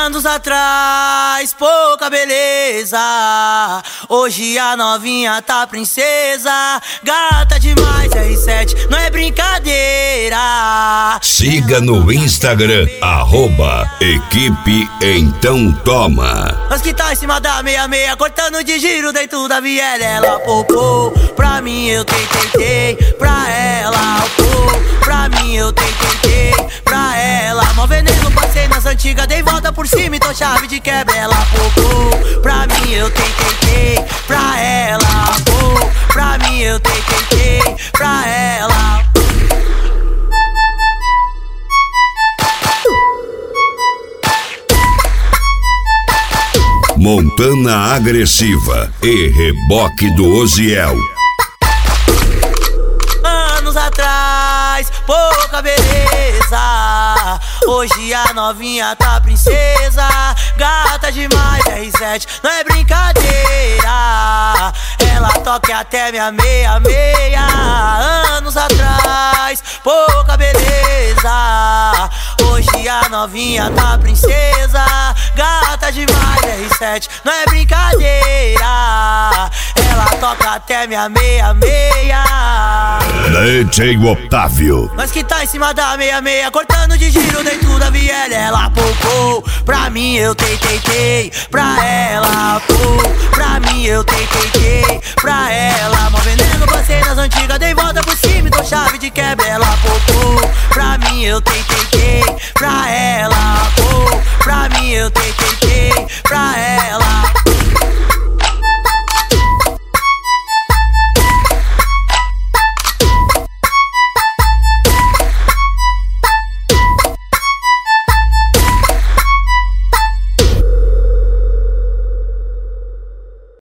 Anos atrás, pouca beleza. Hoje a novinha tá princesa. Gata demais, R7, não é brincadeira. Siga no Instagram, @Equipe Então Toma. Nós que tá em cima da 66, cortando de giro dentro da viela. Ela popou, pra mim eu tentei, pra ela pô. Pra mim eu tentei, pra ela. Mó veneno, passei nas antigas, dei volta por cima e tô chave de quebra. Ela popou, pra mim eu tentei, pra ela pô. Pra mim eu tentei, pra ela. Montana Agressiva e Reboque do Oziel. Anos atrás, pouca beleza. Hoje a novinha tá princesa. Gata demais, R7, não é brincadeira. Ela toca até minha 66. Anos atrás, pouca beleza. Hoje a novinha tá princesa. Gata demais, R7, não é brincadeira. Ela toca até minha 66. DJ Otávio. Nós que tá em cima da 66, cortando de giro dentro da viela. Ela popou, pra mim eu tentei, pra ela pô. Pra mim eu tentei, pra ela. Mó veneno, passei nas antigas, dei volta por cima e tô chave de quebra. Ela popou, pra mim eu tentei, pra ela pô. Pra mim eu tentei,